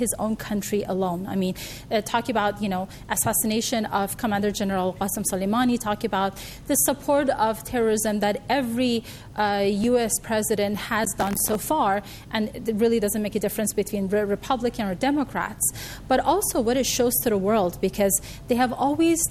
his own country alone. I mean, talk about, assassination of Commander General Qasem Soleimani, talk about the support of terrorism that every U.S. president has done so far, and it really doesn't make a difference between Republican or Democrats. But also what it shows to the world, because they have always,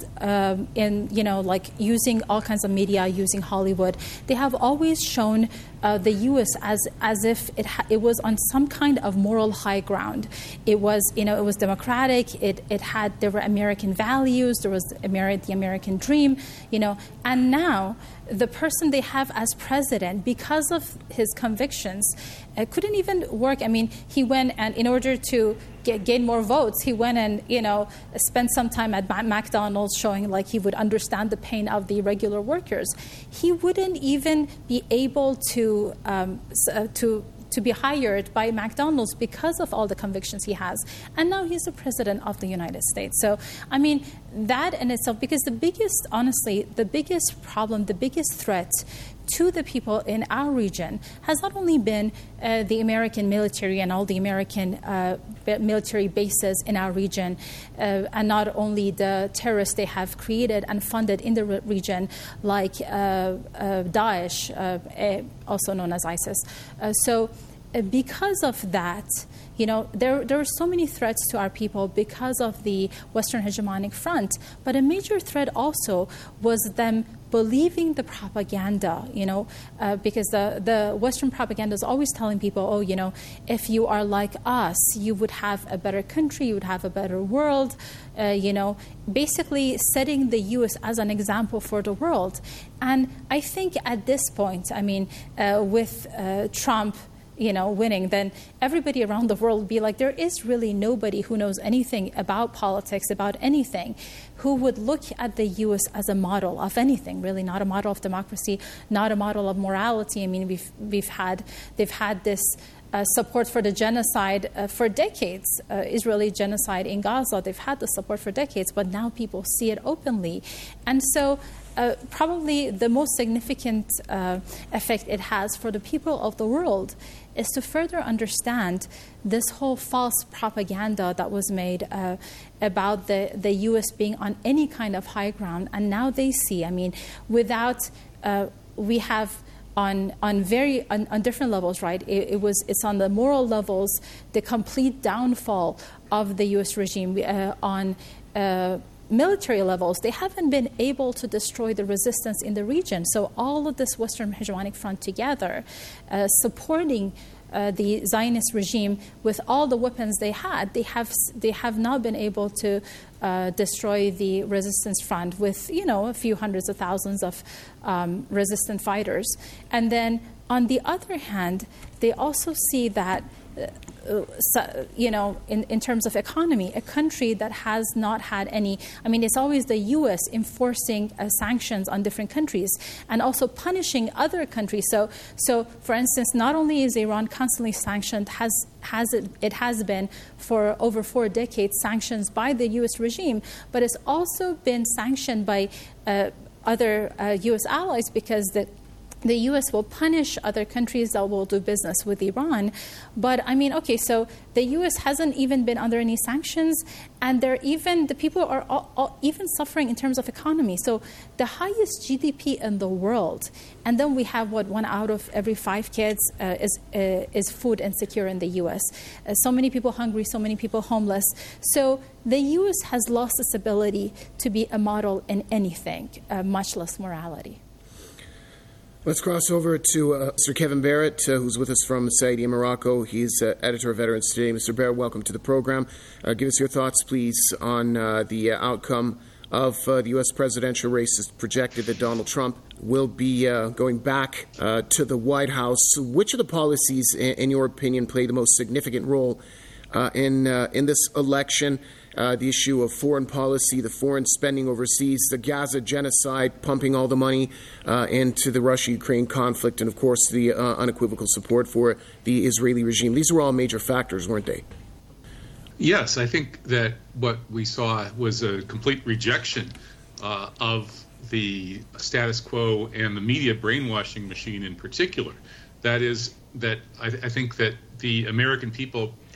using all kinds of media, using Hollywood, they have always shown the U.S. as if it was on some kind of moral high ground. It was, it was democratic. There were American values. There was the American dream, and now the person they have as president, because of his convictions, couldn't even work. I mean, he went and in order to gain more votes, he went and, spent some time at McDonald's showing like he would understand the pain of the regular workers. He wouldn't even be able to be hired by McDonald's because of all the convictions he has. And now he's the president of the United States. So, I mean, that in itself, because the biggest problem, the biggest threat to the people in our region has not only been the American military and all the American military bases in our region, and not only the terrorists they have created and funded in the region, like Daesh, also known as ISIS. Because of that, there are so many threats to our people because of the Western hegemonic front. But a major threat also was them believing the propaganda, because the Western propaganda is always telling people, if you are like us, you would have a better country, you would have a better world, basically setting the U.S. as an example for the world. And I think at this point, with Trump, winning, then everybody around the world will be like, there is really nobody who knows anything about politics, about anything, who would look at the U.S. as a model of anything, really, not a model of democracy, not a model of morality. I mean, they've had this support for the genocide for decades, Israeli genocide in Gaza. They've had the support for decades, but now people see it openly. And so probably the most significant effect it has for the people of the world is to further understand this whole false propaganda that was made about the U.S. being on any kind of high ground. And now they see, we have on different levels, right? It's on the moral levels, the complete downfall of the U.S. regime. On military levels, they haven't been able to destroy the resistance in the region. So all of this Western hegemonic front together, supporting the Zionist regime with all the weapons they had, they have not been able to destroy the resistance front with a few hundreds of thousands of resistant fighters. And then on the other hand, they also see that in terms of economy, a country that has not had any, it's always the U.S. enforcing sanctions on different countries and also punishing other countries. So for instance, not only is Iran constantly sanctioned, it has been for over 4 decades sanctions by the U.S. regime, but it's also been sanctioned by other U.S. allies, because the U.S. will punish other countries that will do business with Iran. But so the U.S. hasn't even been under any sanctions, and the people are all even suffering in terms of economy. So the highest GDP in the world, and then we have 1 out of every 5 kids is food insecure in the U.S. So many people hungry, so many people homeless. So the U.S. has lost its ability to be a model in anything, much less morality. Let's cross over to Sir Kevin Barrett, who's with us from Saidi in Morocco. He's editor of Veterans Today. Mr. Barrett, welcome to the program. Give us your thoughts, please, on the outcome of the U.S. presidential race. It's projected that Donald Trump will be going back to the White House. Which of the policies, in your opinion, play the most significant role in this election? The issue of foreign policy, the foreign spending overseas, the Gaza genocide, pumping all the money into the Russia-Ukraine conflict, and, of course, the unequivocal support for the Israeli regime. These were all major factors, weren't they? Yes, I think that what we saw was a complete rejection of the status quo and the media brainwashing machine in particular. That is, that I think that the American people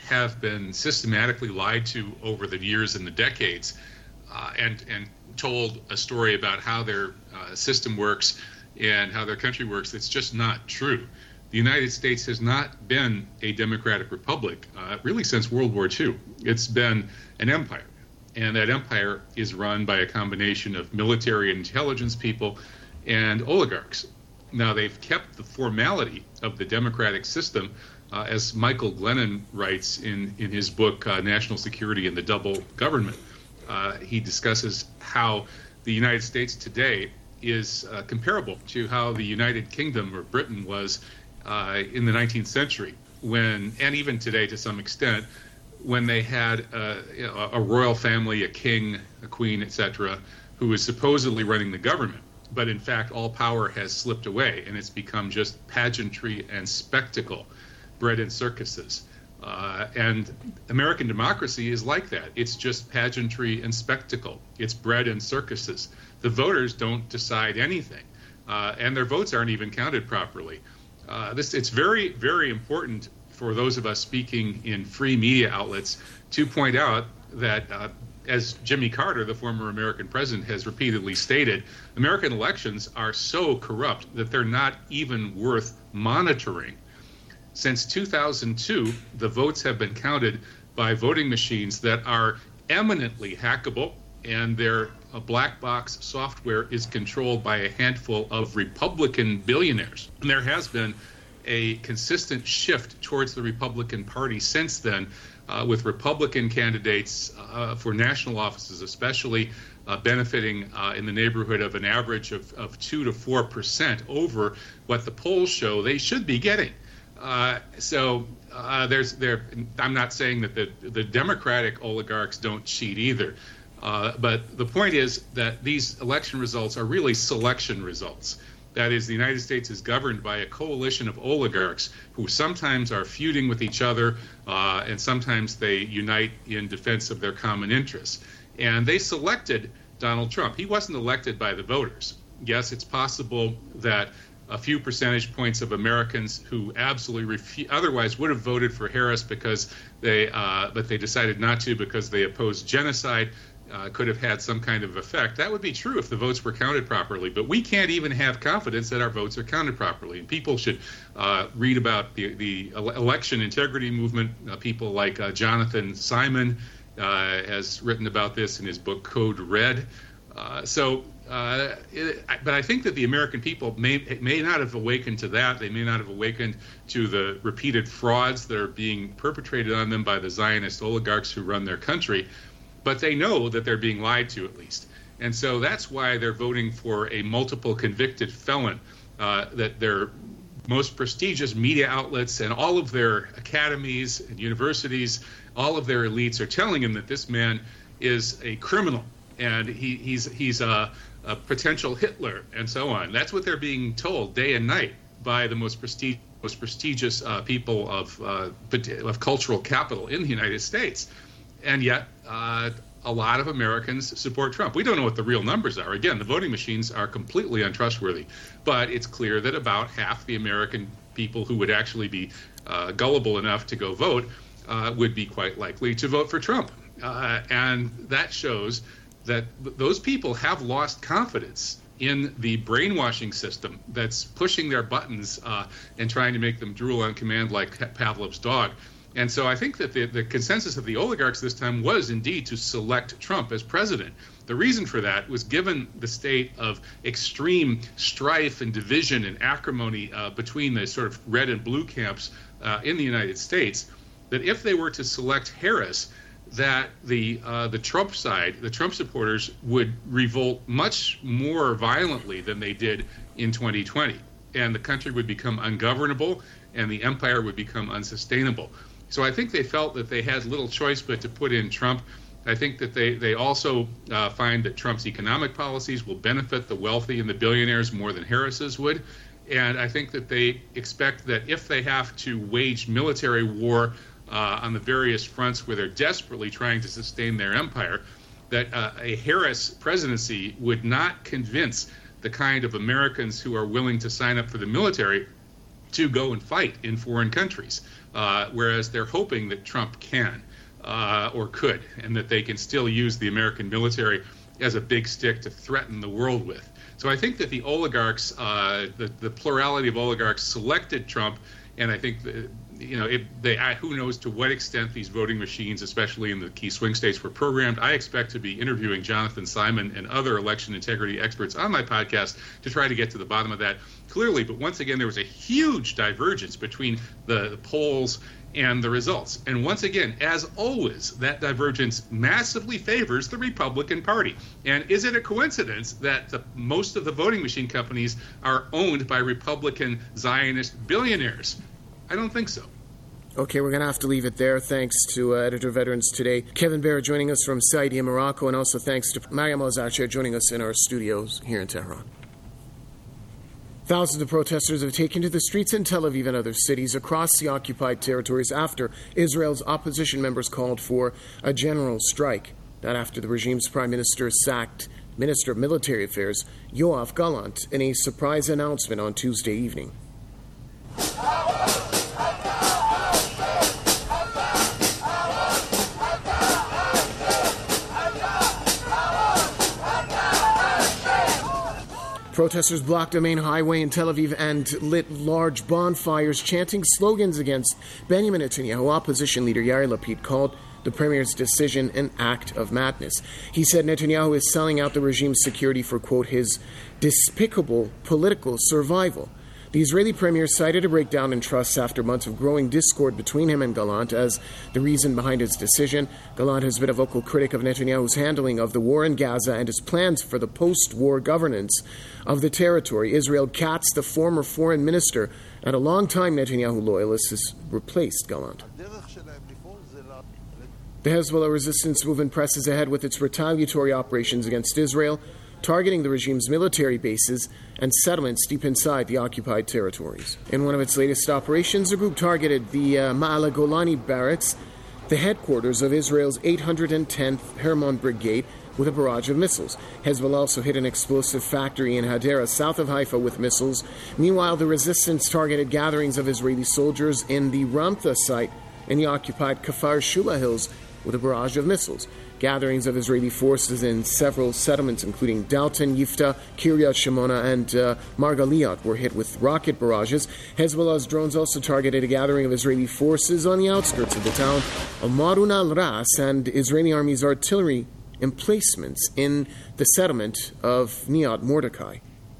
have been systematically lied to over the years and the decades, and told a story about how their system works and how their country works. It's just not true. The United States has not been a democratic republic really since World War II. It's been an empire, and that empire is run by a combination of military and intelligence people and oligarchs. Now, they've kept the formality of the democratic system, as Michael Glennon writes in his book, National Security and the Double Government. He discusses how the United States today is comparable to how the United Kingdom or Britain was in the 19th century, and even today to some extent, when they had a royal family, a king, a queen, etc., who was supposedly running the government. But in fact, all power has slipped away, and it's become just pageantry and spectacle, bread and circuses. And American democracy is like that. It's just pageantry and spectacle. It's bread and circuses. The voters don't decide anything, and their votes aren't even counted properly. It's very, very important for those of us speaking in free media outlets to point out that, as Jimmy Carter, the former American president, has repeatedly stated, American elections are so corrupt that they're not even worth monitoring. Since 2002, the votes have been counted by voting machines that are eminently hackable, and their black box software is controlled by a handful of Republican billionaires. And there has been a consistent shift towards the Republican Party since then, with Republican candidates for national offices especially benefiting in the neighborhood of an average of 2 to 4% over what the polls show they should be getting. I'm not saying that the Democratic oligarchs don't cheat either. But the point is that these election results are really selection results. That is, the United States is governed by a coalition of oligarchs who sometimes are feuding with each other, and sometimes they unite in defense of their common interests. And they selected Donald Trump. He wasn't elected by the voters. Yes, it's possible that a few percentage points of Americans who absolutely otherwise would have voted for Harris because but they decided not to because they opposed genocide, could have had some kind of effect. That would be true if the votes were counted properly, but we can't even have confidence that our votes are counted properly. And people should read about the election integrity movement. People like Jonathan Simon has written about this in his book Code Red. But I think that the American people may not have awakened to that. They may not have awakened to the repeated frauds that are being perpetrated on them by the Zionist oligarchs who run their country. But they know that they're being lied to, at least. And so that's why they're voting for a multiple convicted felon, that their most prestigious media outlets and all of their academies and universities, all of their elites are telling him that this man is a criminal and he's a potential Hitler and so on. That's what they're being told day and night by the most prestigious people of cultural capital in the United States. And yet, a lot of Americans support Trump. We don't know what the real numbers are. Again, the voting machines are completely untrustworthy. But it's clear that about half the American people who would actually be gullible enough to go vote would be quite likely to vote for Trump. And that shows that those people have lost confidence in the brainwashing system that's pushing their buttons and trying to make them drool on command like Pavlov's dog. And so I think that the consensus of the oligarchs this time was indeed to select Trump as president. The reason for that was given the state of extreme strife and division and acrimony between the sort of red and blue camps in the United States, that if they were to select Harris, that the Trump side, the Trump supporters, would revolt much more violently than they did in 2020. And the country would become ungovernable and the empire would become unsustainable. So I think they felt that they had little choice but to put in Trump. I think that they also find that Trump's economic policies will benefit the wealthy and the billionaires more than Harris's would. And I think that they expect that if they have to wage military war on the various fronts where they're desperately trying to sustain their empire, that a Harris presidency would not convince the kind of Americans who are willing to sign up for the military to go and fight in foreign countries, whereas they're hoping that Trump can or could, and that they can still use the American military as a big stick to threaten the world with. So I think that the oligarchs, the plurality of oligarchs selected Trump, and I think who knows to what extent these voting machines, especially in the key swing states, were programmed. I expect to be interviewing Jonathan Simon and other election integrity experts on my podcast to try to get to the bottom of that clearly. But once again, there was a huge divergence between the polls and the results. And once again, as always, that divergence massively favors the Republican Party. And is it a coincidence that most of the voting machine companies are owned by Republican Zionist billionaires? I don't think so. Okay, we're going to have to leave it there. Thanks to Editor of Veterans Today, Kevin Barrett, joining us from Saidi in Morocco, and also thanks to Mariam Al-Zarcher joining us in our studios here in Tehran. Thousands of protesters have taken to the streets in Tel Aviv and other cities across the occupied territories after Israel's opposition members called for a general strike. That after the regime's prime minister sacked Minister of Military Affairs Yoav Gallant in a surprise announcement on Tuesday evening. Protesters blocked a main highway in Tel Aviv and lit large bonfires, chanting slogans against Benjamin Netanyahu. Opposition leader Yair Lapid called the premier's decision an act of madness. He said Netanyahu is selling out the regime's security for, quote, his despicable political survival. The Israeli premier cited a breakdown in trust after months of growing discord between him and Gallant as the reason behind his decision. Gallant has been a vocal critic of Netanyahu's handling of the war in Gaza and his plans for the post-war governance of the territory. Israel Katz, the former foreign minister and a longtime Netanyahu loyalist, has replaced Gallant. The Hezbollah resistance movement presses ahead with its retaliatory operations against Israel, targeting the regime's military bases and settlements deep inside the occupied territories. In one of its latest operations, the group targeted the Ma'ala Golani barracks, the headquarters of Israel's 810th Hermon Brigade, with a barrage of missiles. Hezbollah also hit an explosive factory in Hadera, south of Haifa, with missiles. Meanwhile, the resistance targeted gatherings of Israeli soldiers in the Ramtha site in the occupied Kfar Shula Hills with a barrage of missiles. Gatherings of Israeli forces in several settlements, including Dalton, Yifta, Kiryat Shimona, and Margaliot, were hit with rocket barrages. Hezbollah's drones also targeted a gathering of Israeli forces on the outskirts of the town of Marun al-Ras and Israeli Army's artillery emplacements in the settlement of Niat Mordecai.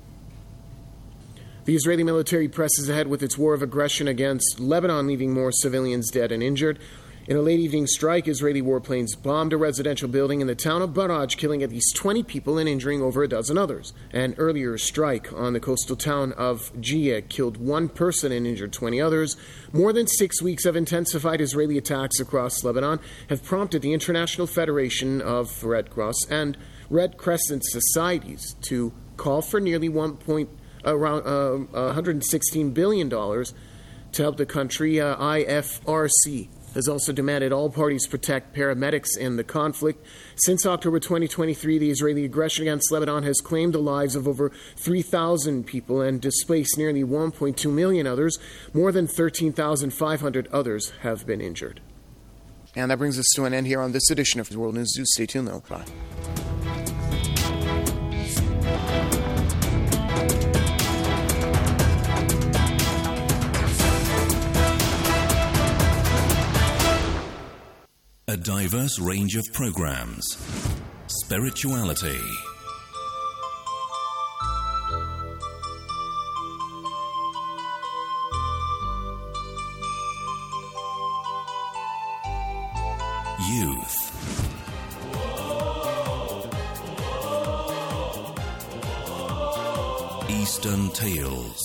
The Israeli military presses ahead with its war of aggression against Lebanon, leaving more civilians dead and injured. In a late evening strike, Israeli warplanes bombed a residential building in the town of Baraj, killing at least 20 people and injuring over a dozen others. An earlier strike on the coastal town of Jiyeh killed one person and injured 20 others. More than 6 weeks of intensified Israeli attacks across Lebanon have prompted the International Federation of Red Cross and Red Crescent Societies to call for nearly $116 billion to help the country. IFRC has also demanded all parties protect paramedics in the conflict. Since October 2023, the Israeli aggression against Lebanon has claimed the lives of over 3,000 people and displaced nearly 1.2 million others. More than 13,500 others have been injured. And that brings us to an end here on this edition of World News. Do stay tuned, though. Bye. A diverse range of programs. Spirituality. Youth. Eastern Tales.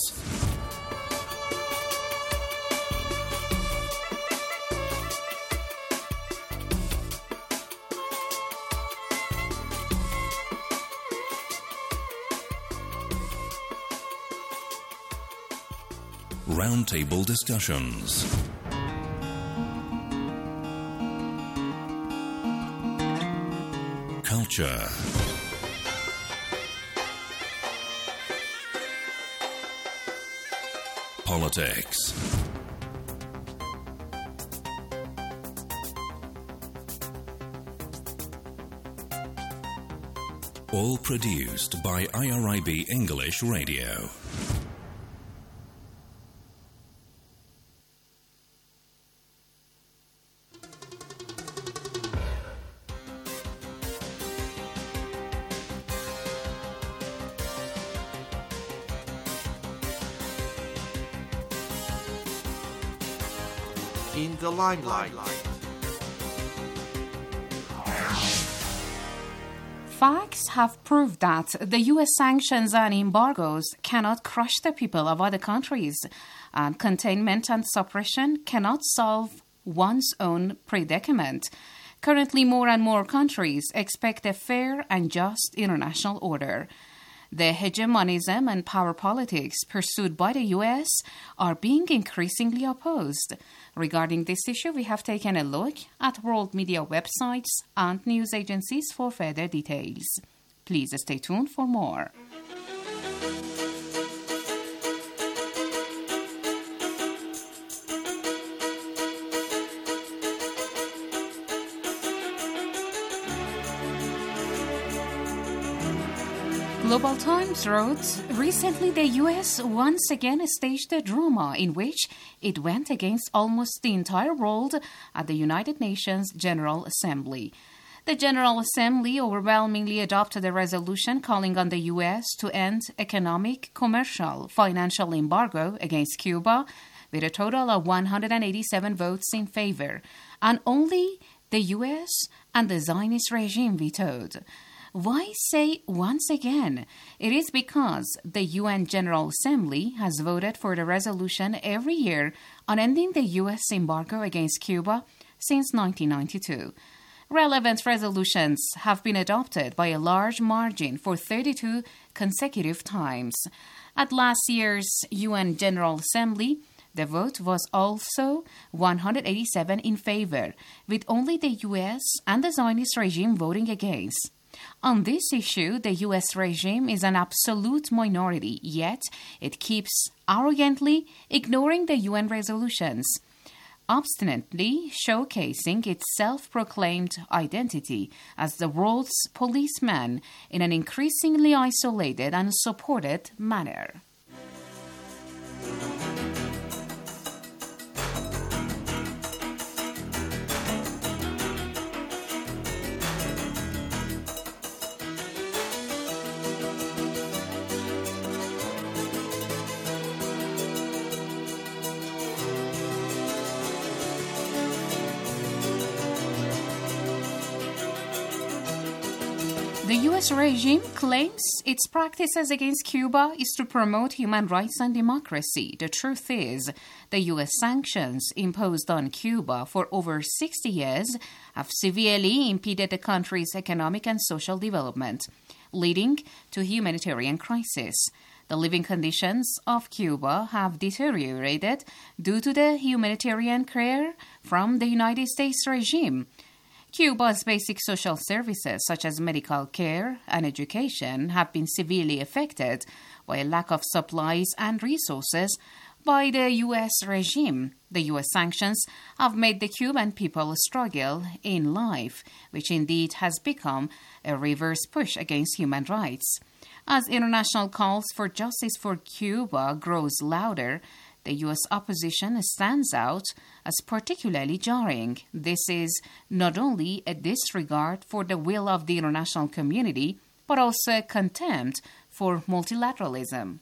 Roundtable discussions. Culture. politics. All produced by IRIB English Radio. In the limelight. Facts have proved that the U.S. sanctions and embargoes cannot crush the people of other countries, and containment and suppression cannot solve one's own predicament. Currently, more and more countries expect a fair and just international order. The hegemonism and power politics pursued by the U.S. are being increasingly opposed. Regarding this issue, we have taken a look at world media websites and news agencies for further details. Please stay tuned for more. Global Times wrote, recently the U.S. once again staged a drama in which it went against almost the entire world at the United Nations General Assembly. The General Assembly overwhelmingly adopted a resolution calling on the U.S. to end economic, commercial, financial embargo against Cuba, with a total of 187 votes in favor, and only the U.S. and the Zionist regime vetoed. Why say once again? It is because the UN General Assembly has voted for the resolution every year on ending the U.S. embargo against Cuba since 1992. Relevant resolutions have been adopted by a large margin for 32 consecutive times. At last year's UN General Assembly, the vote was also 187 in favor, with only the U.S. and the Zionist regime voting against. On this issue, the U.S. regime is an absolute minority, yet it keeps arrogantly ignoring the UN resolutions, obstinately showcasing its self-proclaimed identity as the world's policeman in an increasingly isolated and supported manner. The U.S. regime claims its practices against Cuba is to promote human rights and democracy. The truth is, the U.S. sanctions imposed on Cuba for over 60 years have severely impeded the country's economic and social development, leading to humanitarian crisis. The living conditions of Cuba have deteriorated due to the humanitarian care from the United States regime. Cuba's basic social services, such as medical care and education, have been severely affected by a lack of supplies and resources by the U.S. regime. The U.S. sanctions have made the Cuban people struggle in life, which indeed has become a reverse push against human rights. As international calls for justice for Cuba grows louder, the U.S. opposition stands out as particularly jarring. This is not only a disregard for the will of the international community, but also a contempt for multilateralism.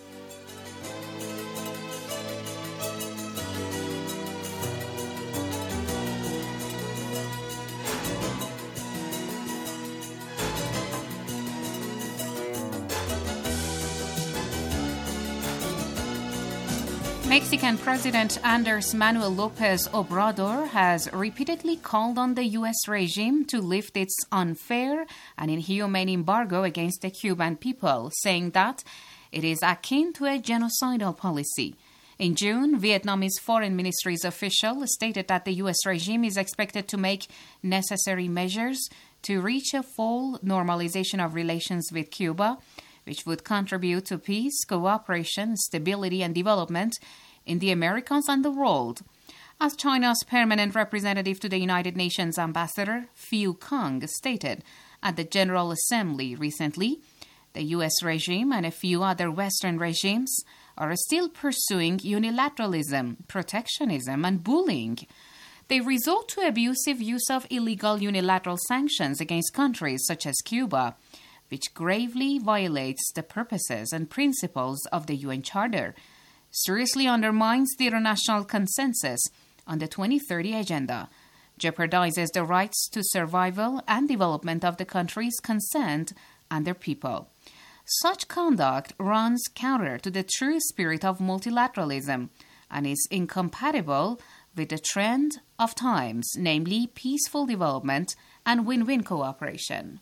Mexican President Andrés Manuel López Obrador has repeatedly called on the U.S. regime to lift its unfair and inhumane embargo against the Cuban people, saying that it is akin to a genocidal policy. In June, Vietnamese Foreign Ministry's official stated that the U.S. regime is expected to make necessary measures to reach a full normalization of relations with Cuba, which would contribute to peace, cooperation, stability, and development in the Americas and the world. As China's permanent representative to the United Nations ambassador, Fu Kang, stated at the General Assembly recently, the U.S. regime and a few other Western regimes are still pursuing unilateralism, protectionism, and bullying. They resort to abusive use of illegal unilateral sanctions against countries such as Cuba, which gravely violates the purposes and principles of the UN Charter, seriously undermines the international consensus on the 2030 Agenda, jeopardizes the rights to survival and development of the country's consent and their people. Such conduct runs counter to the true spirit of multilateralism and is incompatible with the trend of times, namely peaceful development and win-win cooperation.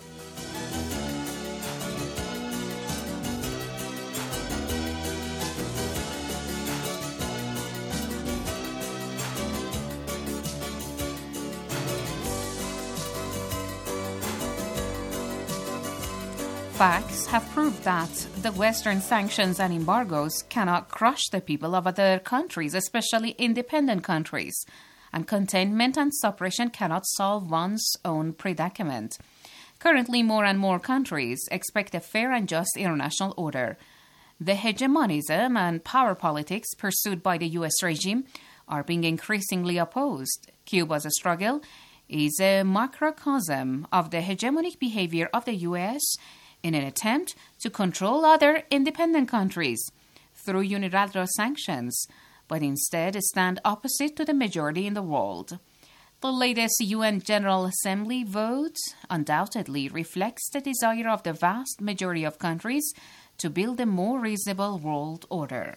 Facts have proved that the Western sanctions and embargoes cannot crush the people of other countries, especially independent countries, and containment and suppression cannot solve one's own predicament. Currently, more and more countries expect a fair and just international order. The hegemonism and power politics pursued by the U.S. regime are being increasingly opposed. Cuba's struggle is a microcosm of the hegemonic behavior of the U.S. in an attempt to control other independent countries through unilateral sanctions, but instead stand opposite to the majority in the world. The latest UN General Assembly vote undoubtedly reflects the desire of the vast majority of countries to build a more reasonable world order.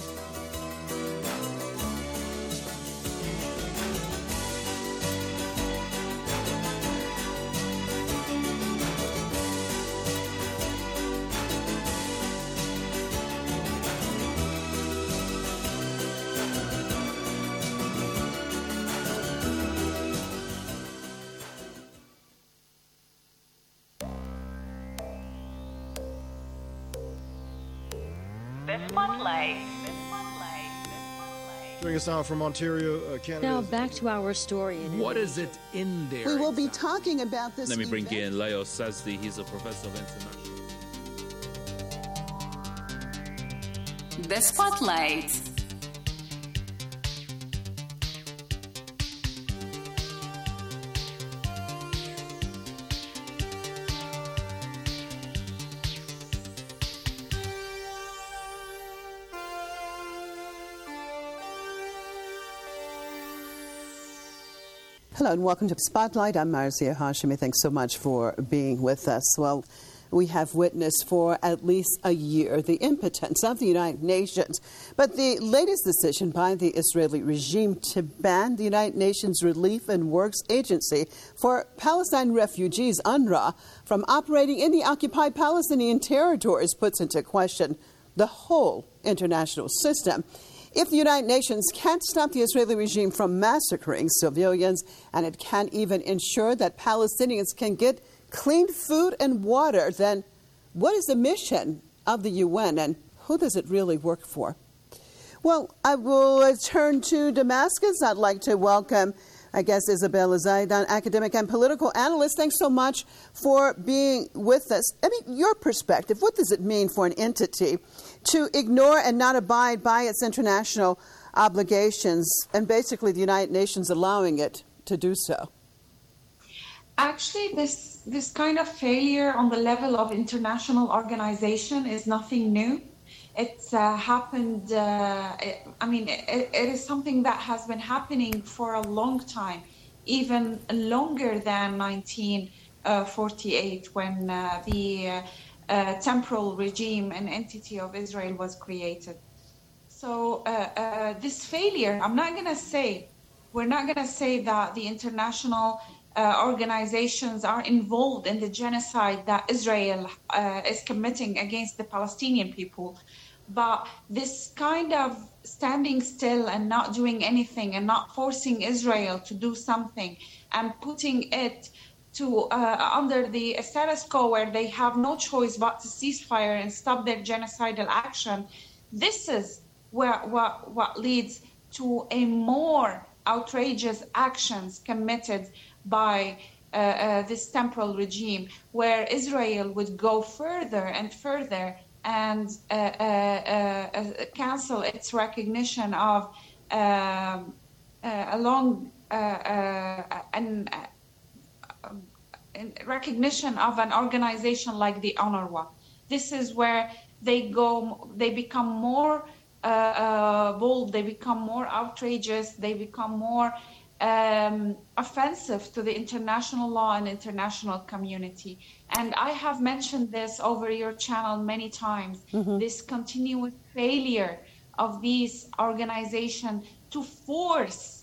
Joining us now from Ontario, Canada. Now back to our story. What is it in there? We will be talking about this. Let me bring in Leo Sazdi. He's a professor of international. The Spotlight. Hello and welcome to Spotlight. I'm Marcia Hashimi. Thanks so much for being with us. Well, we have witnessed for at least a year the impotence of the United Nations. But the latest decision by the Israeli regime to ban the United Nations Relief and Works Agency for Palestine refugees, UNRWA, from operating in the occupied Palestinian territories puts into question the whole international system. If the United Nations can't stop the Israeli regime from massacring civilians, and it can't even ensure that Palestinians can get clean food and water, then what is the mission of the UN, and who does it really work for? Well, I will turn to Damascus. I'd like to welcome Isabella Zaidan, academic and political analyst. Thanks so much for being with us. I mean, your perspective, what does it mean for an entity to ignore and not abide by its international obligations, and basically the United Nations allowing it to do so? Actually, this kind of failure on the level of international organization is nothing new. It's happened, it is something that has been happening for a long time, even longer than 1948 when the temporal regime and entity of Israel was created. So this failure, we're not going to say that the international organizations are involved in the genocide that Israel is committing against the Palestinian people. But this kind of standing still and not doing anything and not forcing Israel to do something and putting it to under the status quo where they have no choice but to cease fire and stop their genocidal action. This is what leads to a more outrageous actions committed by this temporal regime, where Israel would go further and further and cancel its recognition of recognition of an organization like the UNRWA. This is where they become more bold, they become more outrageous, they become more offensive to the international law and international community. And I have mentioned this over your channel many times, this continuous failure of these organizations to force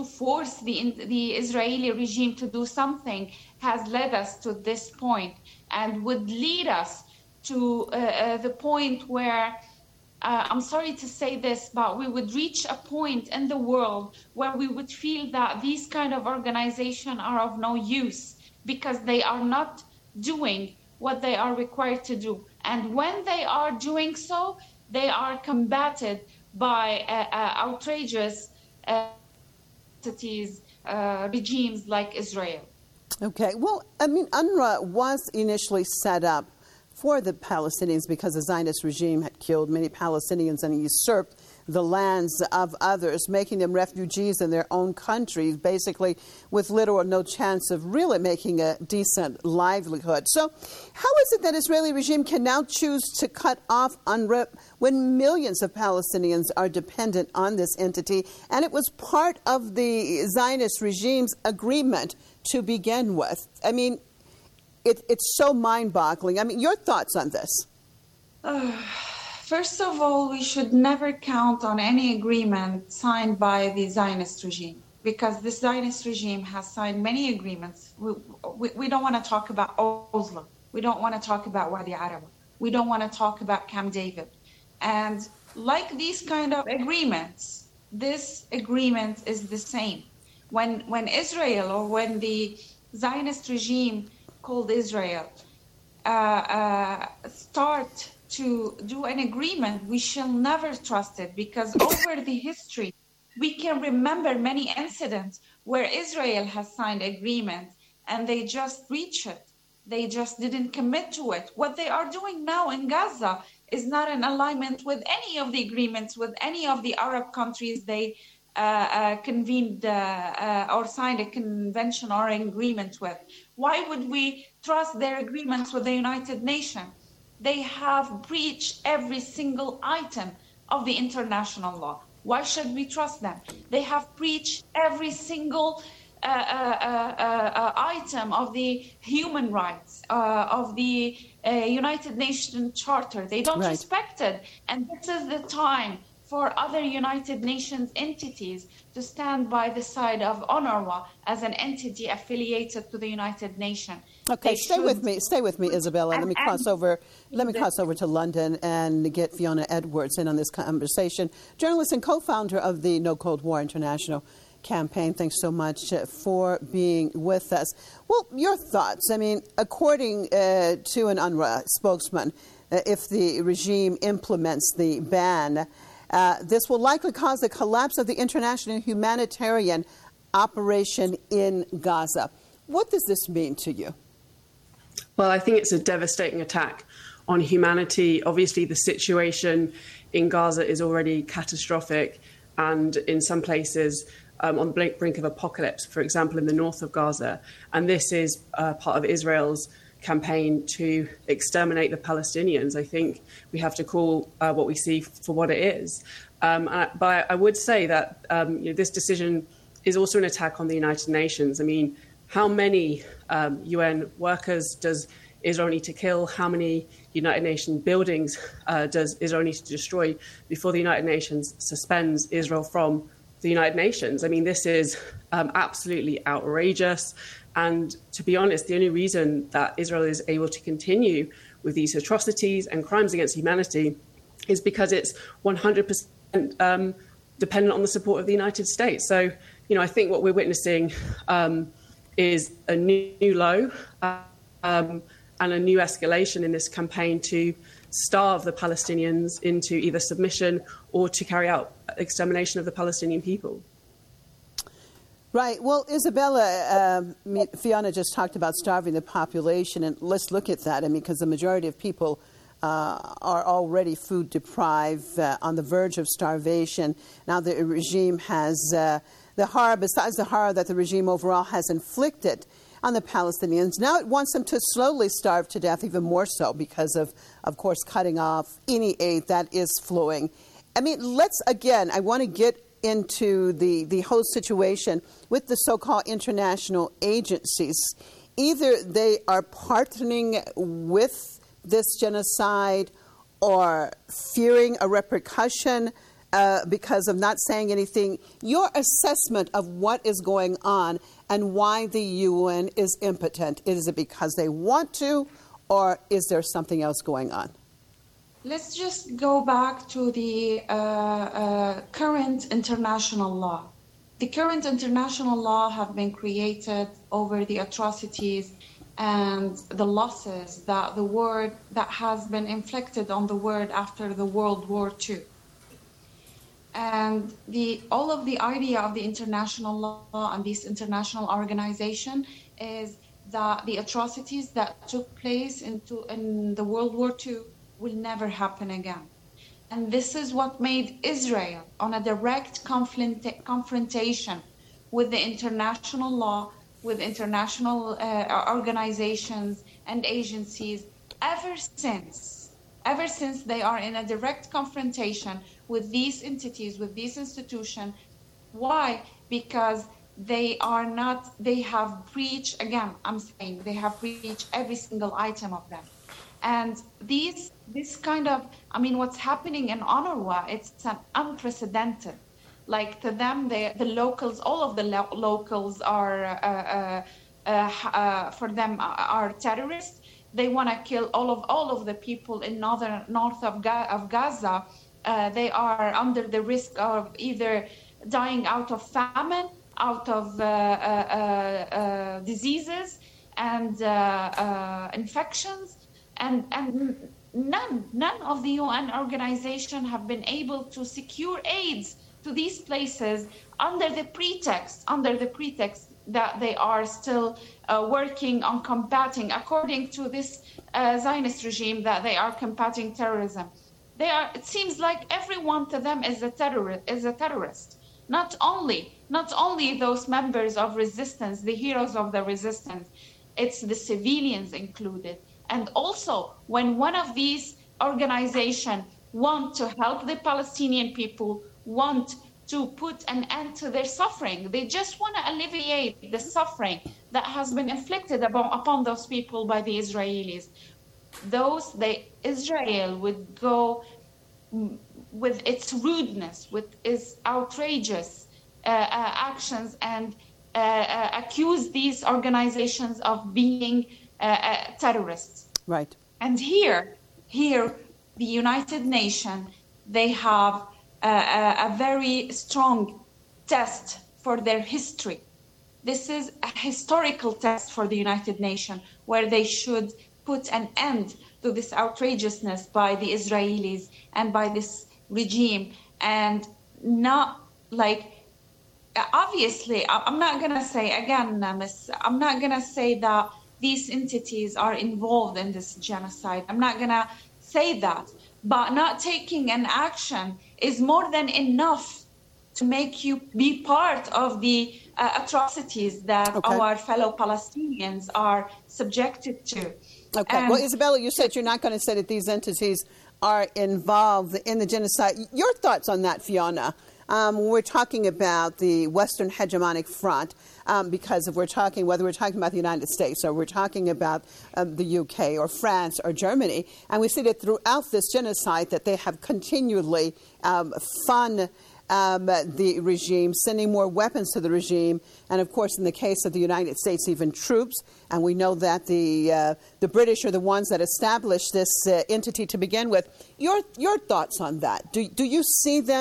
the Israeli regime to do something has led us to this point, and would lead us to the point where I'm sorry to say this, but we would reach a point in the world where we would feel that these kind of organizations are of no use because they are not doing what they are required to do. And when they are doing so, they are combated by outrageous entities, regimes like Israel. Okay. Well, I mean, UNRWA was initially set up for the Palestinians because the Zionist regime had killed many Palestinians and usurped the lands of others, making them refugees in their own countries, basically with little or no chance of really making a decent livelihood. So how is it that Israeli regime can now choose to cut off UNRWA when millions of Palestinians are dependent on this entity, and it was part of the Zionist regime's agreement to begin with? I mean, it's so mind-boggling. I mean, your thoughts on this? First of all, we should never count on any agreement signed by the Zionist regime, because the Zionist regime has signed many agreements. We don't want to talk about Oslo. We don't want to talk about Wadi Araba. We don't want to talk about Camp David. And like these kind of agreements, this agreement is the same. When Israel, or when the Zionist regime called Israel, start to do an agreement, we shall never trust it, because over the history, we can remember many incidents where Israel has signed agreements and they just breach it. They just didn't commit to it. What they are doing now in Gaza is not in alignment with any of the agreements with any of the Arab countries they convened or signed a convention or an agreement with. Why would we trust their agreements with the United Nations? They have breached every single item of the international law. Why should we trust them? They have breached every single item of the human rights, of the United Nations Charter. They don't respect it. And this is the time for other United Nations entities to stand by the side of UNRWA as an entity affiliated to the United Nations. Okay, stay with me, Isabella. Let me cross over to London and get Fiona Edwards in on this conversation. Journalist and co-founder of the No Cold War International campaign. Thanks so much for being with us. Well, your thoughts. I mean, according to an UNRWA spokesman, if the regime implements the ban, this will likely cause the collapse of the international humanitarian operation in Gaza. What does this mean to you? Well, I think it's a devastating attack on humanity. Obviously, the situation in Gaza is already catastrophic, and in some places on the brink of apocalypse, for example, in the north of Gaza. And this is part of Israel's campaign to exterminate the Palestinians. I think we have to call what we see for what it is. But I would say that this decision is also an attack on the United Nations. I mean, how many UN workers does Israel need to kill? How many United Nations buildings does Israel need to destroy before the United Nations suspends Israel from the United Nations? I mean, this is absolutely outrageous. And to be honest, the only reason that Israel is able to continue with these atrocities and crimes against humanity is because it's 100% dependent on the support of the United States. So, I think what we're witnessing is a new low and a new escalation in this campaign to starve the Palestinians into either submission or to carry out extermination of the Palestinian people. Right. Well, Isabella, Fiona just talked about starving the population, and let's look at that. I mean, because the majority of people are already food deprived, on the verge of starvation. Now the regime has the horror, besides the horror that the regime overall has inflicted on the Palestinians. Now it wants them to slowly starve to death, even more so because of course, cutting off any aid that is flowing. I mean, I want to get into the whole situation with the so-called international agencies. Either they are partnering with this genocide or fearing a repercussion because of not saying anything. Your assessment of what is going on and why the UN is impotent. Is it because they want to, or is there something else going on? Let's just go back to the current international law. The current international law have been created over the atrocities and the losses that has been inflicted on the world after the World War II. And all of the idea of the international law and this international organization is that the atrocities that took place in the World War II will never happen again. And this is what made Israel on a direct confrontation with the international law, with international organizations and agencies ever since they are in a direct confrontation with these entities, with these institutions. Why? Because they have breached, again, I'm saying they have breached every single item of them. And this kind of, what's happening in UNRWA, it's unprecedented. Like to them, the locals, all of the locals are, for them, are terrorists. They want to kill all of the people in north of Gaza. They are under the risk of either dying out of famine, out of diseases and infections. And none of the UN organization have been able to secure aids to these places under the pretext that they are still working on combating, according to this Zionist regime, that they are combating terrorism. It seems like everyone to them is a terrorist. Not only those members of resistance, the heroes of the resistance, it's the civilians included. And also, when one of these organizations want to help the Palestinian people, want to put an end to their suffering, they just want to alleviate the suffering that has been inflicted upon those people by the Israelis. Israel would go with its rudeness, with its outrageous actions, and accuse these organizations of being terrorists. Right. And here, the United Nations, they have a very strong test for their history. This is a historical test for the United Nations, where they should put an end to this outrageousness by the Israelis and by this regime, and not obviously, I'm not going to say, again, I'm not going to say that these entities are involved in this genocide. I'm not going to say that. But not taking an action is more than enough to make you be part of the atrocities that our fellow Palestinians are subjected to. Okay. Well, Isabella, you said you're not going to say that these entities are involved in the genocide. Your thoughts on that, Fiona? We're talking about the Western hegemonic front, because if whether we're talking about the United States or we're talking about the UK or France or Germany, and we see that throughout this genocide that they have continually funded the regime, sending more weapons to the regime, and of course in the case of the United States, even troops. And we know that the British are the ones that established this entity to begin with. Your thoughts on that? Do you see them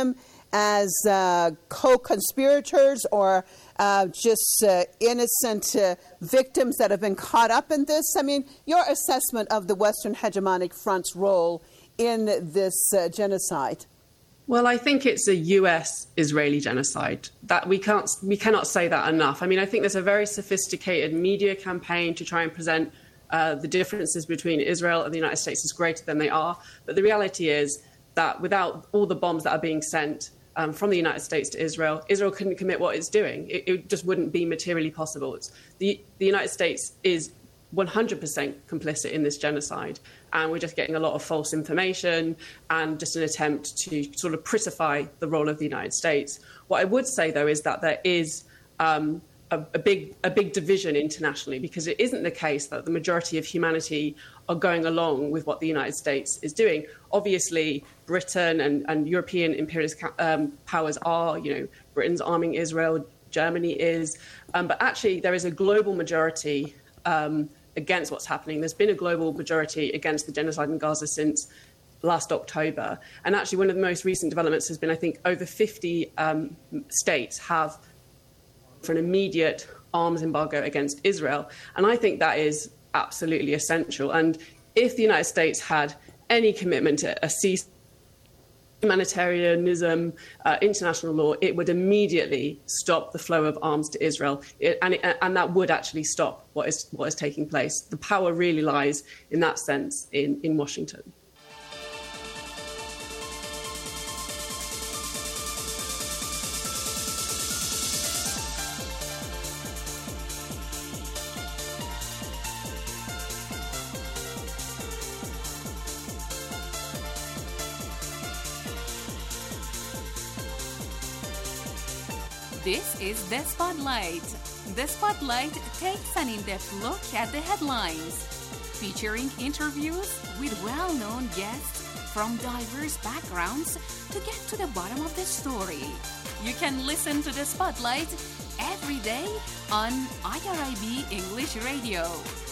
as co-conspirators or just innocent victims that have been caught up in this? I mean, your assessment of the Western hegemonic front's role in this genocide. Well, I think it's a US-Israeli genocide. That we cannot say that enough. I mean, I think there's a very sophisticated media campaign to try and present the differences between Israel and the United States as greater than they are. But the reality is that without all the bombs that are being sent from the United States to Israel, Israel couldn't commit what it's doing. It just wouldn't be materially possible. The United States is 100% complicit in this genocide, and we're just getting a lot of false information and just an attempt to sort of prettify the role of the United States. What I would say, though, is that there is a big division internationally, because it isn't the case that the majority of humanity are going along with what the United States is doing. Obviously, Britain and European imperialist powers are, Britain's arming Israel, Germany is, but actually there is a global majority against what's happening. There's been a global majority against the genocide in Gaza since last October. And actually one of the most recent developments has been, I think, over 50 states have for an immediate arms embargo against Israel. And I think that is absolutely essential. And if the United States had any commitment to a cease humanitarianism, international law, it would immediately stop the flow of arms to Israel, and that would actually stop what is taking place. The power really lies, in that sense, in Washington. This is The Spotlight. The Spotlight takes an in-depth look at the headlines, featuring interviews with well-known guests from diverse backgrounds to get to the bottom of the story. You can listen to The Spotlight every day on IRIB English Radio.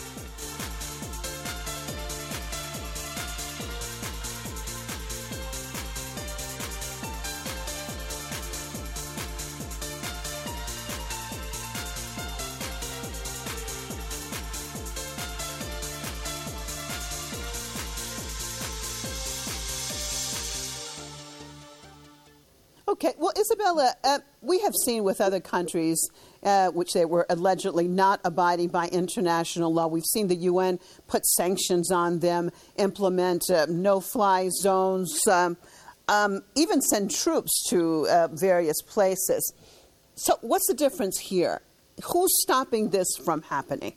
Okay, well, Isabella, we have seen with other countries which they were allegedly not abiding by international law. We've seen the UN put sanctions on them, implement no-fly zones, even send troops to various places. So what's the difference here? Who's stopping this from happening?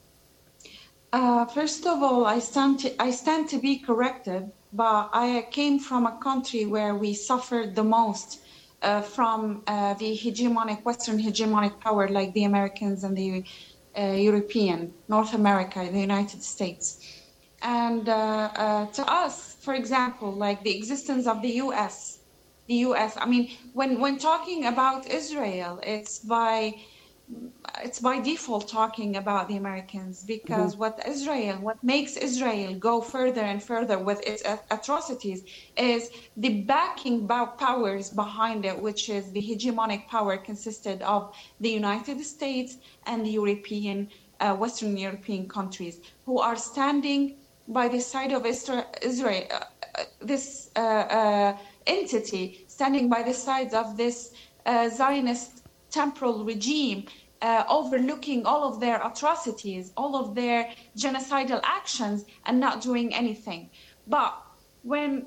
First of all, I stand to be corrected, but I came from a country where we suffered the most from the Western hegemonic power, like the Americans and the European, North America, the United States. And to us, for example, like the existence of the U.S., I mean, when talking about Israel, it's by default talking about the Americans, because what makes Israel go further and further with its atrocities is the backing powers behind it, which is the hegemonic power consisted of the United States and the European, Western European countries, who are standing by the side of Israel, this entity standing by the side of this Zionist temporal regime, overlooking all of their atrocities, all of their genocidal actions, and not doing anything. But when,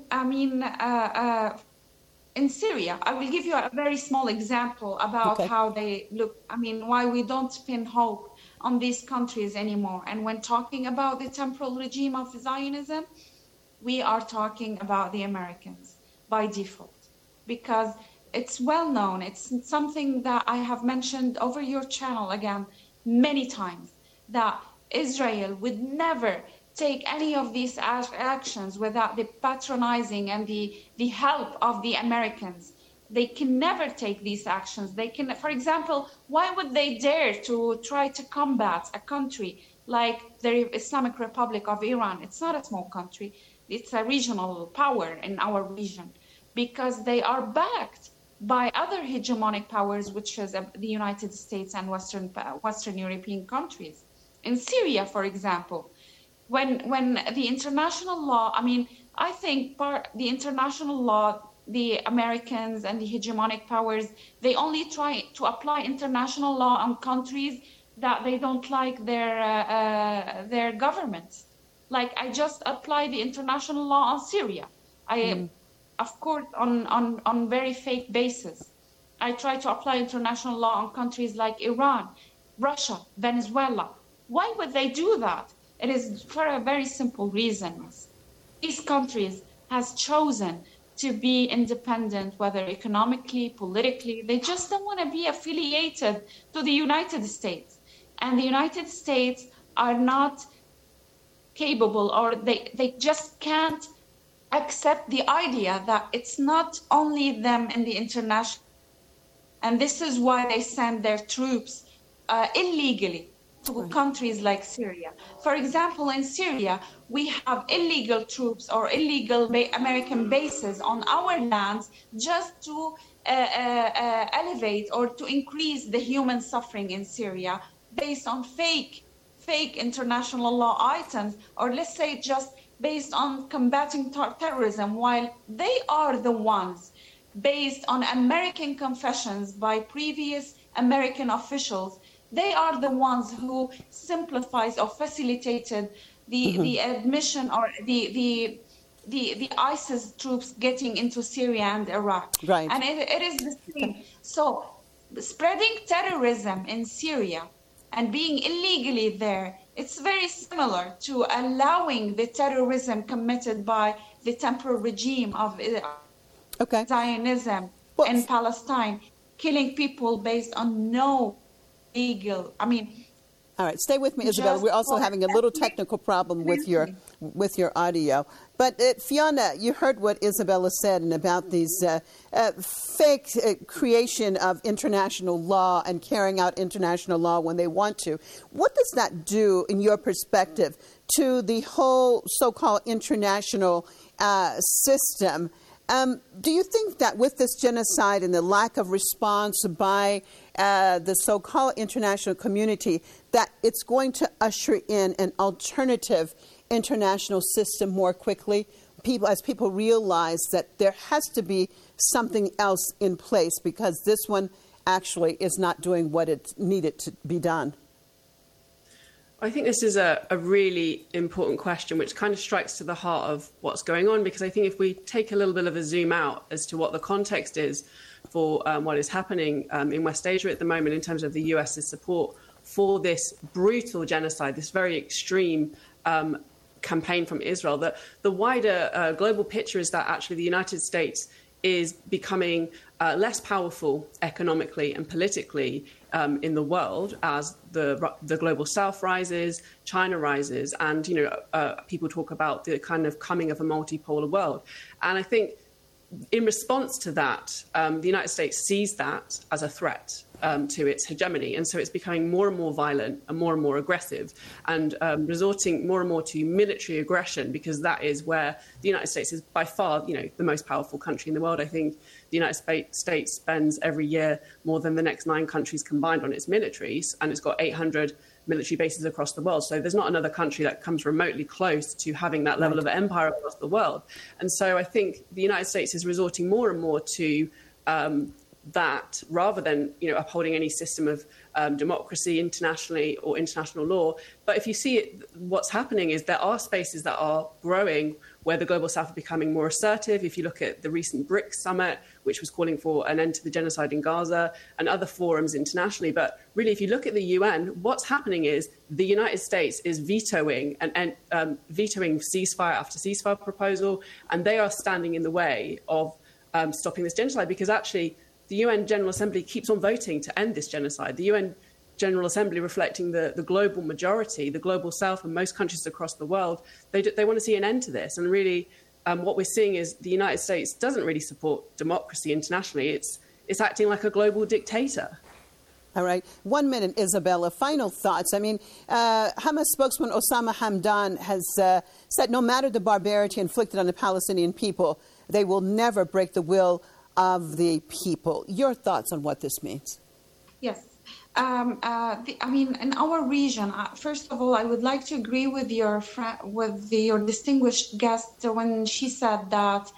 in Syria, I will give you a very small example about how they look, why we don't pin hope on these countries anymore. And when talking about the temporal regime of Zionism, we are talking about the Americans by default, because it's well known. It's something that I have mentioned over your channel again many times, that Israel would never take any of these actions without the patronizing and the help of the Americans. They can never take these actions. They can, for example, why would they dare to try to combat a country like the Islamic Republic of Iran? It's not a small country. It's a regional power in our region, because they are backed by other hegemonic powers, which is the United States and Western European countries. In Syria, for example, when the international law, I think the international law, the Americans and the hegemonic powers, they only try to apply international law on countries that they don't like their governments. Like, I just apply the international law on Syria. Of course, on very fake basis. I try to apply international law on countries like Iran, Russia, Venezuela. Why would they do that? It is for a very simple reason. These countries has chosen to be independent, whether economically, politically. They just don't want to be affiliated to the United States. And the United States are not capable, or they just can't accept the idea that it's not only them in the international. And this is why they send their troops illegally to countries like Syria. For example, in Syria, we have illegal troops or illegal American bases on our lands just to elevate or to increase the human suffering in Syria based on fake international law items, or let's say just based on combating terrorism, while they are the ones based on American confessions by previous American officials. They are the ones who simplifies or facilitated the admission or the ISIS troops getting into Syria and Iraq. Right. And it is the same. So spreading terrorism in Syria and being illegally there, it's very similar to allowing the terrorism committed by the temporal regime of Zionism in Palestine, killing people based on no legal. All right, stay with me, Isabella. We're also having a little technical problem with your audio. But Fiona, you heard what Isabella said and about these fake creation of international law and carrying out international law when they want to. What does that do, in your perspective, to the whole so-called international system? Do you think that with this genocide and the lack of response by the so-called international community, that it's going to usher in an alternative international system more quickly? As people realize that there has to be something else in place because this one actually is not doing what it needed to be done. I think this is a really important question, which kind of strikes to the heart of what's going on, because I think if we take a little bit of a zoom out as to what the context is for what is happening in West Asia at the moment in terms of the US's support for this brutal genocide, this very extreme campaign from Israel, that the wider global picture is that actually the United States is becoming less powerful economically and politically in the world as the global south rises, China rises, and people talk about the kind of coming of a multipolar world. And I think in response to that, the United States sees that as a threat to its hegemony. And so it's becoming more and more violent and more aggressive and resorting more and more to military aggression, because that is where the United States is by far, the most powerful country in the world. I think the United States spends every year more than the next 9 countries combined on its militaries, and it's got 800 military bases across the world. So there's not another country that comes remotely close to having that level of empire across the world. And so I think the United States is resorting more and more to that rather than upholding any system of democracy internationally or international law. But if you see it, what's happening is there are spaces that are growing where the global south are becoming more assertive. If you look at the recent BRICS summit, which was calling for an end to the genocide in Gaza, and other forums internationally. But really, if you look at the UN, what's happening is the United States is vetoing vetoing ceasefire after ceasefire proposal, and they are standing in the way of stopping this genocide, because actually the UN General Assembly keeps on voting to end this genocide. The UN General Assembly, reflecting the global majority, the global south, and most countries across the world, they want to see an end to this. And really, what we're seeing is the United States doesn't really support democracy internationally. It's acting like a global dictator. All right. 1 minute, Isabella. Final thoughts. Hamas spokesman Osama Hamdan has said no matter the barbarity inflicted on the Palestinian people, they will never break the will of the people. Your thoughts on what this means? Yes. In our region, first of all, I would like to agree with your distinguished guest when she said that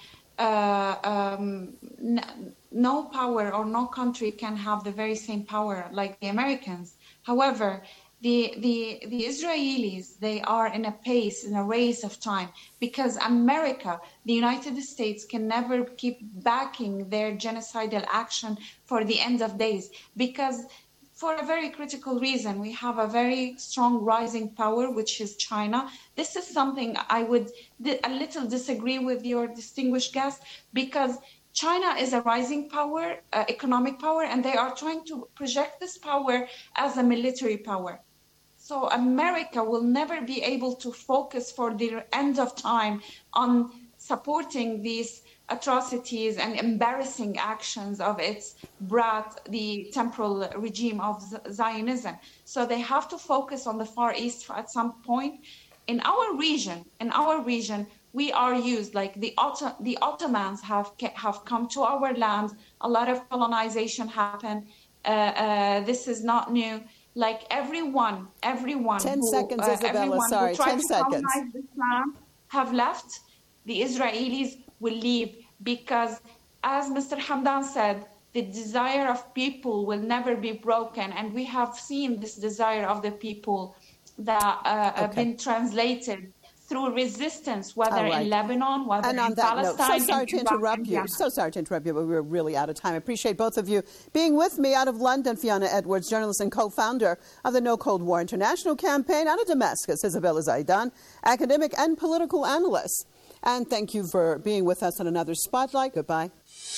no power or no country can have the very same power like the Americans. However, the Israelis, they are in a race of time, because America, the United States, can never keep backing their genocidal action for the end of days, because for a very critical reason, we have a very strong rising power, which is China. This is something I would a little disagree with your distinguished guest, because China is a rising power, economic power, and they are trying to project this power as a military power. So America will never be able to focus for the end of time on supporting these atrocities and embarrassing actions of its brat, the temporal regime of Zionism. So they have to focus on the Far East at some point. In our region, we are used, like the Ottomans have come to our land. A lot of colonization happened. This is not new. Like everyone 10 who, seconds, Isabella, sorry, 10 seconds. Colonize this land have left. The Israelis will leave, because, as Mr. Hamdan said, the desire of people will never be broken, and we have seen this desire of the people that have been translated through resistance, whether in Lebanon, whether in Palestine. So sorry to interrupt you, but we're really out of time. I appreciate both of you being with me. Out of London, Fiona Edwards, journalist and co-founder of the No Cold War International campaign. Out of Damascus, Isabella Zaidan, academic and political analyst. And thank you for being with us on another Spotlight. Goodbye.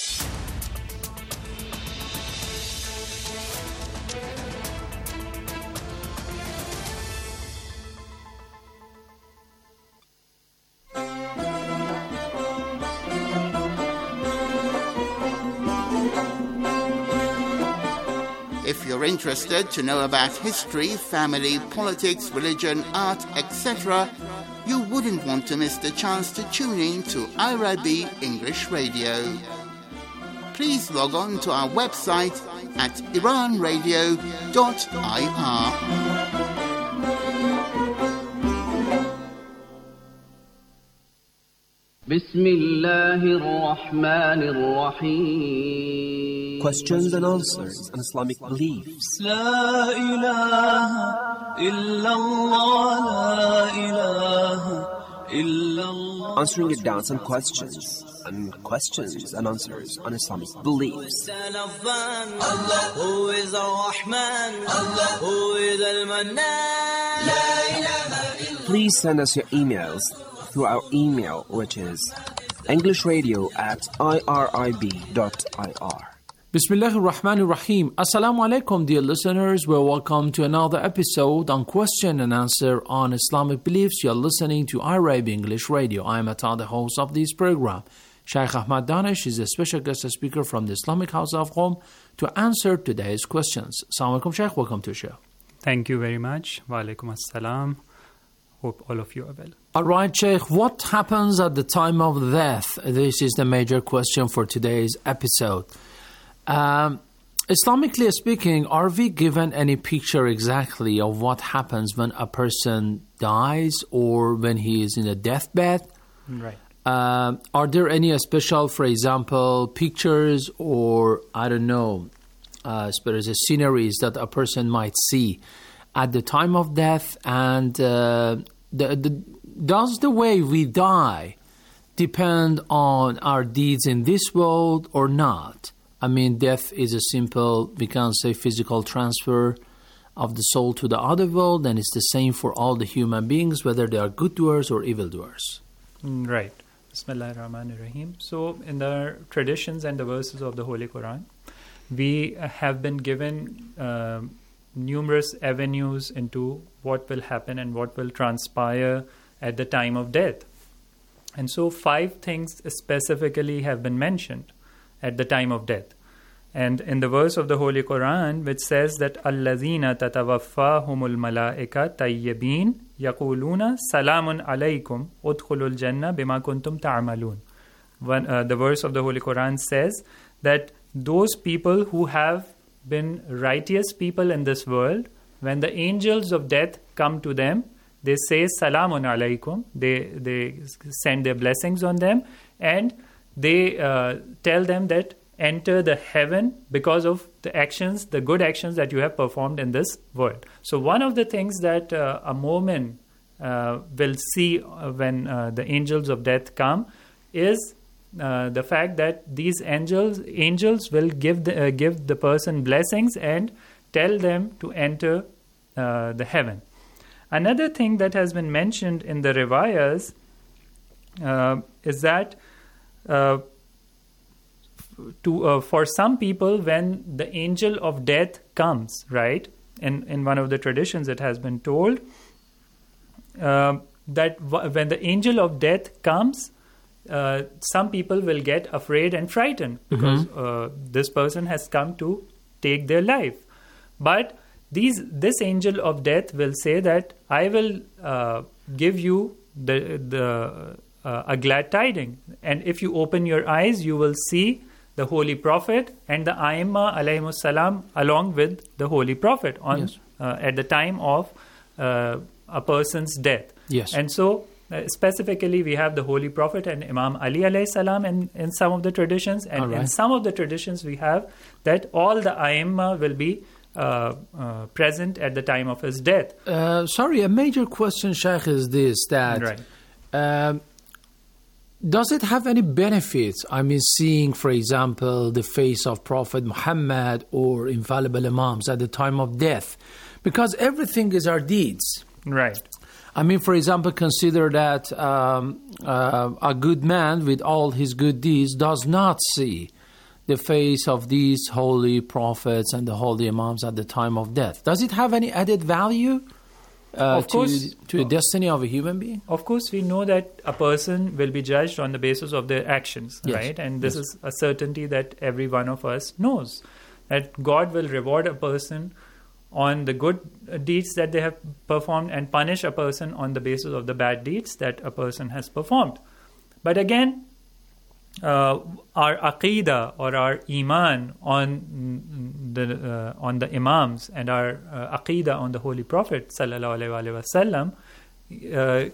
If you're interested to know about history, family, politics, religion, art, etc., you wouldn't want to miss the chance to tune in to IRIB English Radio. Please log on to our website at iranradio.ir. Questions and answers on Islamic beliefs. La ilaha illallah, la ilaha illallah. Answering your doubts and questions and answers on Islamic beliefs. Allah, who is Ar-Rahman, Allah, who is Al-Mannan. Please send us your emails through our email, which is englishradio@irib.ir. Bismillahir Rahmanir Rahim. Assalamu alaikum, dear listeners. We're welcome to another episode on question and answer on Islamic beliefs. You're listening to IRIB English Radio. I'm Atta, the host of this program. Sheikh Ahmad Danish is a special guest speaker from the Islamic House of Qom to answer today's questions. Assalamu alaikum, Sheikh. Welcome to the show. Thank you very much. Wa alaikum assalam. Hope all of you are well. All right, Sheikh. What happens at the time of death? This is the major question for today's episode. Islamically speaking, are we given any picture exactly of what happens when a person dies or when he is in a deathbed? Right. Are there any special, for example, pictures or, I don't know, sceneries that a person might see at the time of death? And does the way we die depend on our deeds in this world or not? I mean, death is a simple, we can say, physical transfer of the soul to the other world, and it's the same for all the human beings, whether they are good doers or evil doers. Right. Bismillahir Rahmanir Rahim. So, in the traditions and the verses of the Holy Quran, we have been given numerous avenues into what will happen and what will transpire at the time of death. And so 5 things specifically have been mentioned at the time of death. And in the verse of the Holy Quran, which says that الَّذِينَ تَتَوَفَّاهُمُ الْمَلَائِكَةُ طَيِّبِينَ يَقُولُونَ سَلَامٌ عَلَيْكُمْ أُدْخُلُوا الْجَنَّةَ بِمَا كُنْتُمْ تَعْمَلُونَ. The verse of the Holy Quran says that those people who have been righteous people in this world, when the angels of death come to them, they say Salamun alaikum. They send their blessings on them, and they tell them that enter the heaven because of the actions, the good actions that you have performed in this world. So one of the things that a mu'min will see when the angels of death come is the fact that these angels will give the person blessings and tell them to enter the heaven. Another thing that has been mentioned in the riwayas is that for some people, when the angel of death comes, right? In one of the traditions, it has been told that when the angel of death comes, some people will get afraid and frightened because this person has come to take their life. But this angel of death will say that I will give you a glad tiding, and if you open your eyes, you will see the Holy Prophet and the Aimma alayhimus salam along with the Holy Prophet at the time of a person's death. Yes. And so specifically we have the Holy Prophet and Imam Ali alayhi salam in some of the traditions, and in some of the traditions we have that all the Aimma will be present at the time of his death. Sorry, a major question, Shaykh, is this, that does it have any benefits? I mean, seeing, for example, the face of Prophet Muhammad or infallible Imams at the time of death? Because everything is our deeds. Right. I mean, for example, consider that a good man with all his good deeds does not see the face of these holy prophets and the holy Imams at the time of death. Does it have any added value to the destiny of a human being? Of course, we know that a person will be judged on the basis of their actions, right? And this is a certainty that every one of us knows, that God will reward a person on the good deeds that they have performed and punish a person on the basis of the bad deeds that a person has performed. But again, our aqidah or our iman on the Imams and our aqidah on the Holy Prophet sallallahu alaihi wasallam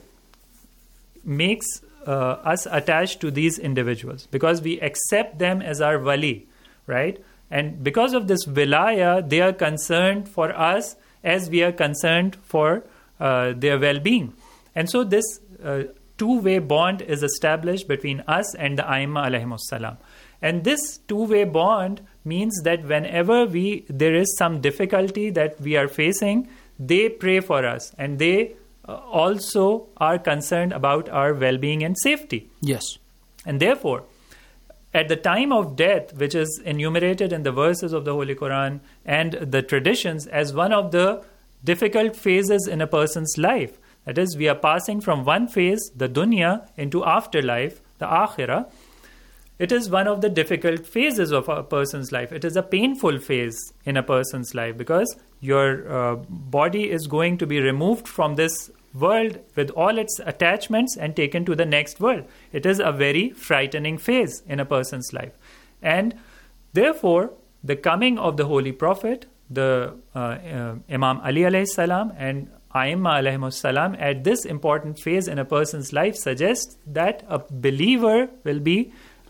makes us attached to these individuals because we accept them as our wali, right? And because of this wilaya, they are concerned for us as we are concerned for their well-being. And so this two-way bond is established between us and the Aimma alayhimus salam. And this two-way bond means that whenever there is some difficulty that we are facing, they pray for us and they also are concerned about our well-being and safety. Yes. And therefore, at the time of death, which is enumerated in the verses of the Holy Quran and the traditions as one of the difficult phases in a person's life, that is, we are passing from one phase, the dunya, into afterlife, the akhirah. It is one of the difficult phases of a person's life. It is a painful phase in a person's life because your body is going to be removed from this world with all its attachments and taken to the next world. It is a very frightening phase in a person's life. And therefore, the coming of the Holy Prophet, the Imam Ali alayhi salam and Aimma alayhimus salam at this important phase in a person's life suggests that a believer will be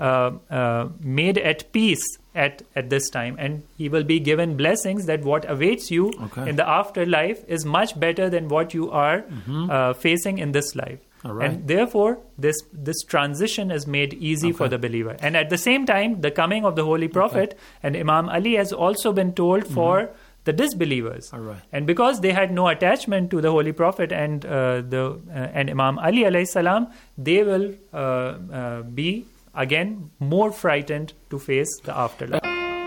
made at peace at this time, and he will be given blessings that what awaits you in the afterlife is much better than what you are facing in this life. And therefore, this transition is made easy for the believer. And at the same time, the coming of the Holy Prophet and Imam Ali has also been told for the disbelievers. And because they had no attachment to the Holy Prophet and Imam Ali alayhi salam, they will be again more frightened to face the afterlife.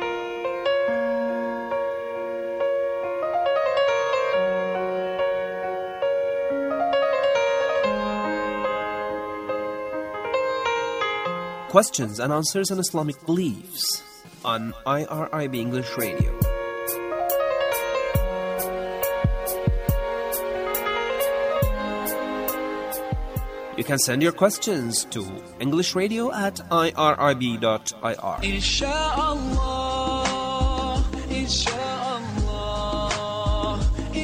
Questions and answers on Islamic beliefs on IRIB English Radio. You can send your questions to englishradio@irib.ir. Inshallah, inshallah,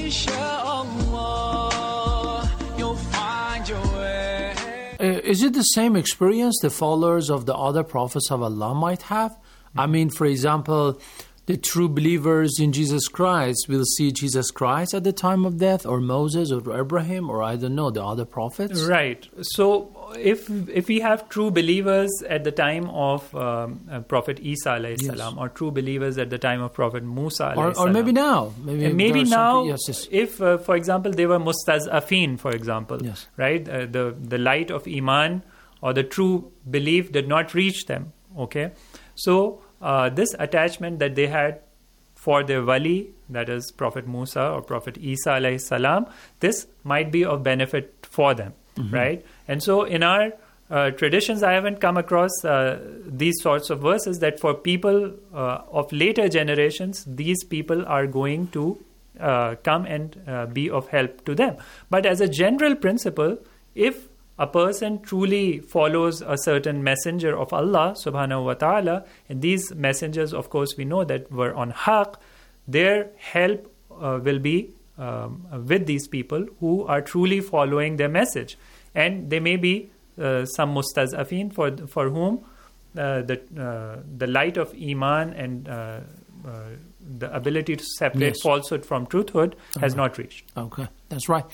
inshallah, you'll find your way. Is it the same experience the followers of the other prophets of Allah might have? I mean, for example, the true believers in Jesus Christ will see Jesus Christ at the time of death, or Moses, or Abraham, or I don't know, the other prophets? Right. So if we have true believers at the time of Prophet Isa alayhi salam, or true believers at the time of Prophet Musa alayhi salam, or maybe now. Maybe now, if, for example, they were mustaz'afin, for example, right? The light of Iman or the true belief did not reach them, okay? So this attachment that they had for their wali, that is Prophet Musa or Prophet Isa alayhi salam, this might be of benefit for them, right? And so in our traditions, I haven't come across these sorts of verses that for people of later generations, these people are going to come and be of help to them. But as a general principle, if a person truly follows a certain messenger of Allah subhanahu wa ta'ala, and these messengers, of course, we know that were on haqq, their help will be with these people who are truly following their message. And there may be some mustaz'afin for whom the light of Iman and the ability to separate falsehood from truthhood has not reached. Okay, that's right.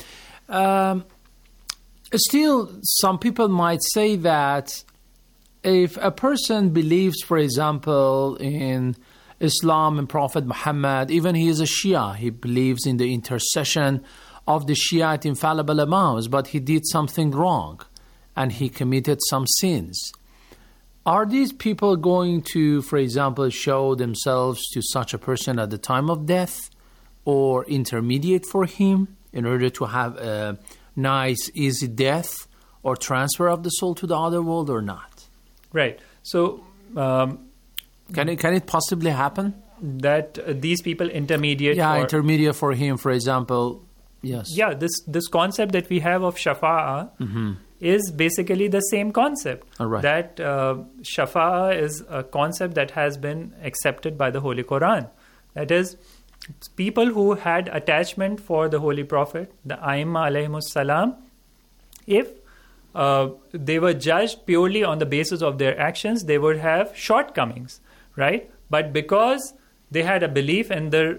Still, some people might say that if a person believes, for example, in Islam and Prophet Muhammad, even he is a Shia, he believes in the intercession of the Shiite infallible Imams, but he did something wrong and he committed some sins. Are these people going to, for example, show themselves to such a person at the time of death or intermediate for him in order to have a nice, easy death or transfer of the soul to the other world or not? Right. So, can it possibly happen that these people intermediate? Intermediate for him, for example. Yes. Yeah. This concept that we have of shafa'ah is basically the same concept. Right. That shafa'ah is a concept that has been accepted by the Holy Quran. That is, people who had attachment for the Holy Prophet, the Aimma alayhimus salam, if they were judged purely on the basis of their actions, they would have shortcomings, right? But because they had a belief in the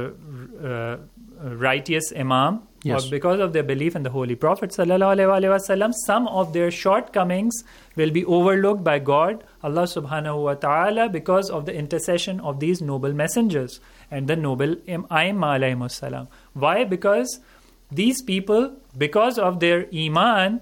righteous Imam, or because of their belief in the Holy Prophet sallallahu alaihi wasallam, some of their shortcomings will be overlooked by God, Allah subhanahu wa ta'ala, because of the intercession of these noble messengers and the noble Aimma alayhimus salam. Why? Because these people, because of their Iman,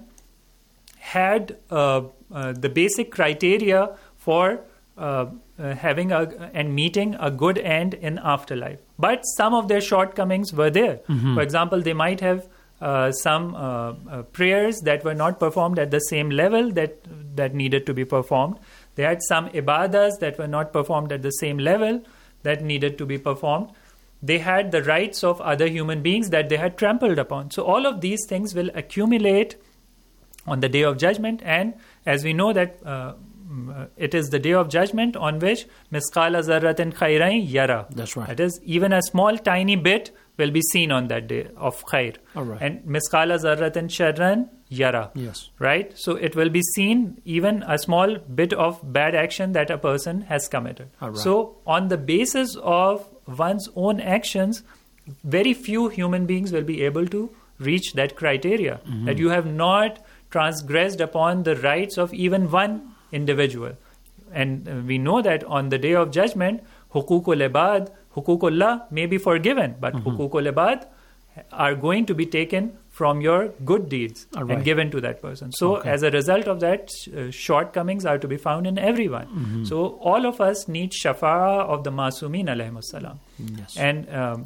had the basic criteria for having and meeting a good end in afterlife. But some of their shortcomings were there. For example, they might have some prayers that were not performed at the same level that needed to be performed. They had some ibadas that were not performed at the same level that needed to be performed. They had the rights of other human beings that they had trampled upon. So all of these things will accumulate on the Day of Judgment, and as we know that it is the Day of Judgment on which misqala zarratin khayran yara. That's right. That is, even a small tiny bit will be seen on that day of khair. All right. And misqala zarratin sharran yara. Yes. Right? So it will be seen even a small bit of bad action that a person has committed. All right. So on the basis of one's own actions, very few human beings will be able to reach that criteria. That you have not transgressed upon the rights of even one individual. And we know that on the Day of Judgment, hukukul ibad, hukukullah may be forgiven, but hukukul ibad are going to be taken from your good deeds and given to that person. So as a result of that, shortcomings are to be found in everyone. So all of us need shafa'ah of the Masumin alayhimus salam. Yes. And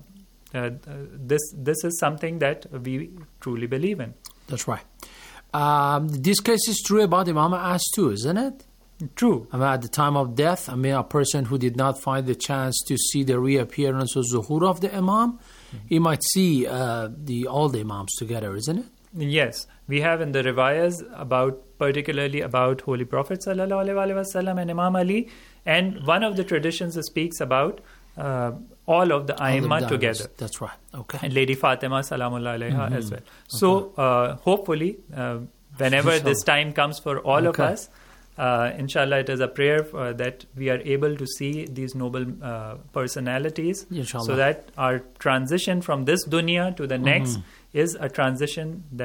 this is something that we truly believe in. That's right. This case is true about Imam As too, isn't it? True. I mean, at the time of death, a person who did not find the chance to see the reappearance or zuhur of the Imam, he might see all the Imams together, isn't it? Yes, we have in the riwayas particularly about Holy Prophet sallallahu alaihi wasallam and Imam Ali, and one of the traditions speaks about all of the Aimma together. That's right. Okay. And Lady Fatima salamullah alaiha as well. So hopefully, whenever this time comes for all of us, inshallah, it is a prayer that we are able to see these noble personalities, inshallah, so that our transition from this dunya to the next is a transition that